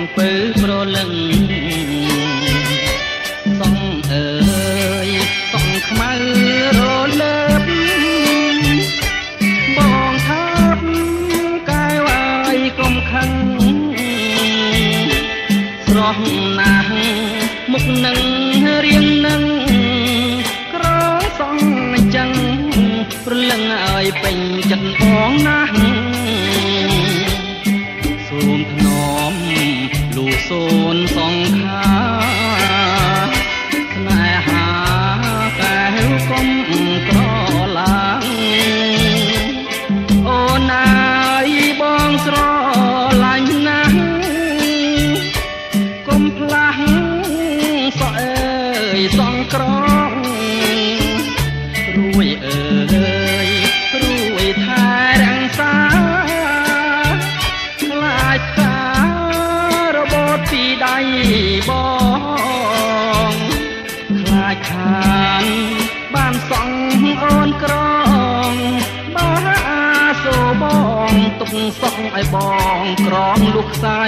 ពើប្រលឹងសងអើយសងខ្មៅរលើបបងថាបកាយវាយកុំខឹងស្រស់ណាស់មុខនឹងរៀងនឹងក្រសងអញ្ចឹងប្រលឹងឲ្យពេញចិត្តបងណាស់សូមថ្នមលូសូនសងខាស្នេហាកែវកុំក្រឡាងអូនអើយបងស្រឡាញ់ណាស់កុំផ្លាស់សក់អើយសងក្រងរួយអើយរួយថែរក្សាខ្លាចថារបូតពីដៃបងខ្លាចខានបានសងអូនក្រងបើសូបងទុកសក់ឲ្យបងក្រងលុះខ្សែ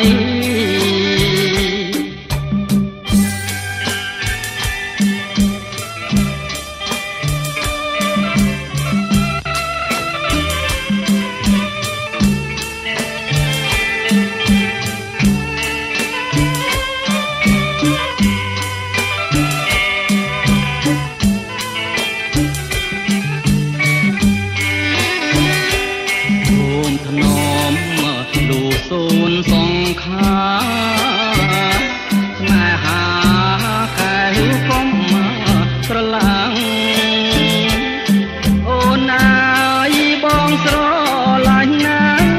សូនសងខាស្នេហាកែវកុំស្រឡាំងអូនអើយបងស្រឡាញ់ណាស់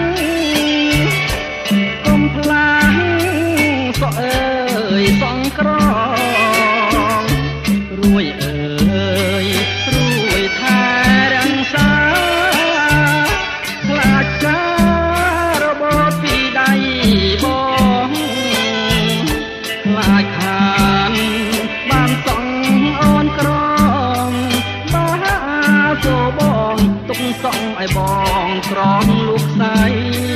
កុំផ្លាស់សក់អើយសងក្រងរួយអើយរួយថែរក្សាខ្លាចកាបងខ្លាចខានបានសងអូនក្រងបើសូបងទុកសងឲ្យបងក្រងលុះខ្សែ